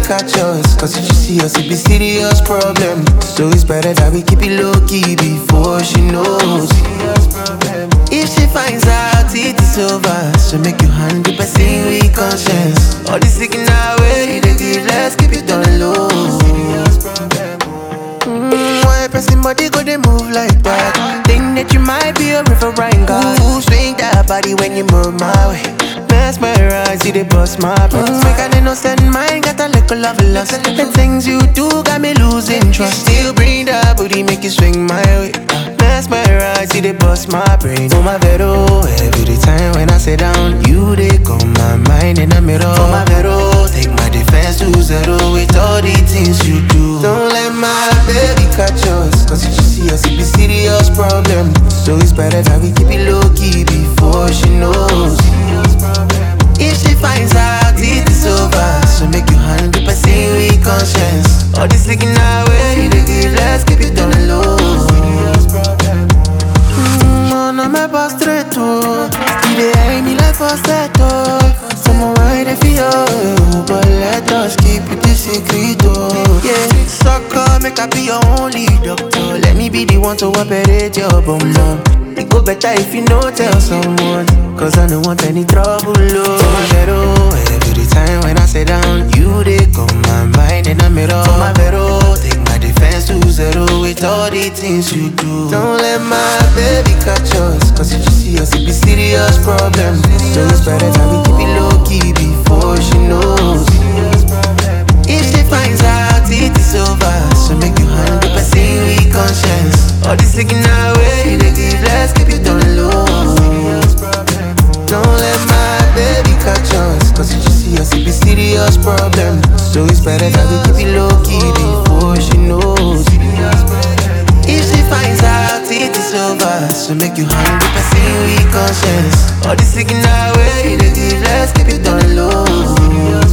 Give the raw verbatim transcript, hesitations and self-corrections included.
catch us. Cause if you see us, it be serious problem. So it's better that we keep it low-key before she knows. If she finds out it is over, she'll make you one hundred percent with conscience. All this signal away, they give, let's keep it on the low. Mm, why pressing body go they move like that? Think that you might be a riverine guy. Ooh, swing that body when you move my way. Mesmerize, you they bust my brain. Mm, make an innocent mind, got a little love lust. The things you do got me losing trust. Still bring that booty, make you swing my way. Mesmerize, you they bust my brain. Oh my vero, every time when I sit down, you they come my mind in the middle. Oh my vero, take my defense to zero with all the things you do. Don't let my baby catch us, cause if you see us, it be serious problem. So it's better that we keep it low-key before she knows. If she finds out it is over, she'll make you one hundred percent with conscience. All this looking our way, they give, let's keep it on the low. Mm, on my boss straight to they hate me like falsetto. Someone why they feel, but let us keep it the secret, oh. Yeah, sucker, make I be your only doctor. Let me be the one to operate your bum bum. It go better if you know tell someone, cause I don't want any trouble, oh. For my vero, every time when I sit down, you they come my mind in the mirror. For my vero, take my defense to zero with all the things you do. Don't let my baby catch us, cause if you see us, it be serious problem. So it's better that we keep it low-key before she knows. If she finds out it is over, she'll make you one hundred percent with conscience. All this looking our way, they give, let's keep it on the low. Don't let my baby catch us, cause if you see us, it be serious problem. So it's better that we keep it low-key before she knows. If she finds out it is over, she'll make you one hundred percent with conscience. All this looking our way, they give, let's keep it on the low.